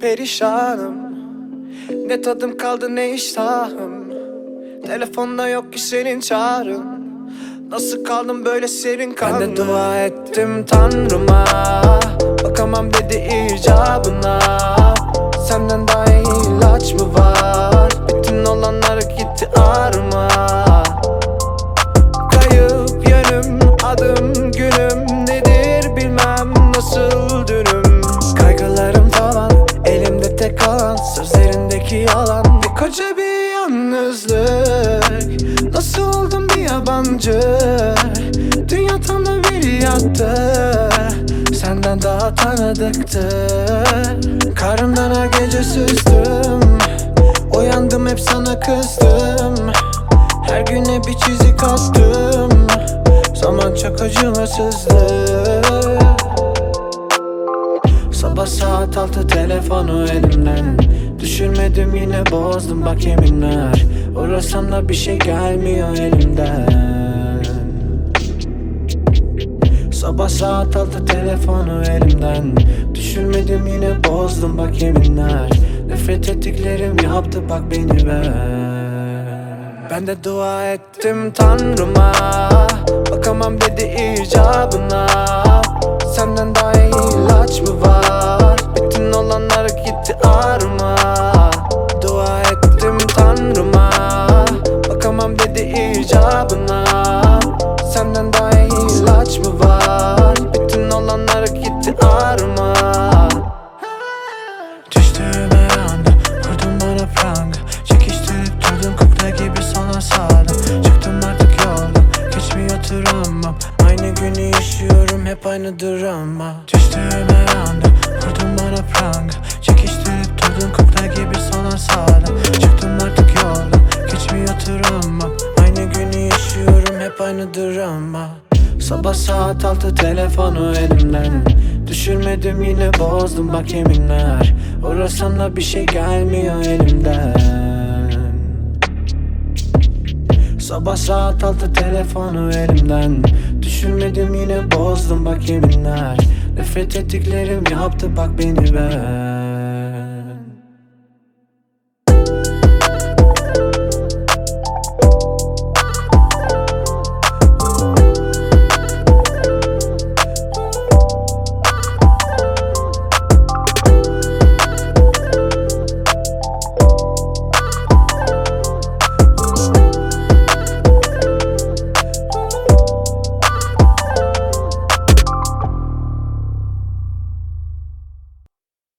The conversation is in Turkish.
perişanım. Ne tadım kaldı ne iştahım. Telefonda yok ki senin çağrın. Nasıl kaldım böyle serin kanlı? Ben de dua ettim Tanrıma, bakamam dedi icabına. Senden daha iyi ilaç mı var? Bütün olanlar gitti ağrıma. Kayıp yönüm, adım günüm nedir bilmem, nasıl dünüm. Kaygılarım tavan, elimde tek kalan sözlerindeki yalan. Bir koca bir yalnızlık, nasıl oldum bir yabancı. Dünya tam da bir yattı, senden daha tanıdıktı. Karnımdan her gece süzdüm, uyandım hep sana kızdım. Her güne bir çizik attım, zaman çok acımasızdı. Sabah saat 6 telefonu elimden düşürmedim, yine bozdum bak yeminler. Uğrasam da bir şey gelmiyor elimden. Sabah saat 6 telefonu elimden düşürmedim, yine bozdum bak yeminler. Nefret ettiklerim yaptı bak beni ben de dua ettim Tanrıma, bakamam dedi icabına. Senden daha iyi ilaç mı var? Bütün olanlar gitti ağrıma. Dua ettim Tanrıma, bakamam dedi icabına. Senden daha iyi ilaç mı var? Bütün olanlar gitti ağrıma. Düştüğüme anda vurdun bana pranga, çekiştirip durdun kukla gibi sana sağdım. Çıktım artık yoldan, geçmiyor travmam. Aynı günü yaşıyorum, hep aynı drama. Düştüğüme anda vurdun bana pranga, çekiştirip durdun kukla gibi sana sağdım. Çıktım artık yoldan, geçmiyor travmam. Aynı günü yaşıyorum, hep aynı drama. Sabah saat 6 telefonu elimden düşürmedim, yine bozdum bak yeminler. Uğrasam da bir şey gelmiyor elimden. Sabah saat 6 telefonu elimden düşürmedim, yine bozdum bak yeminler. Nefret ettiklerim yaptı bak beni ben.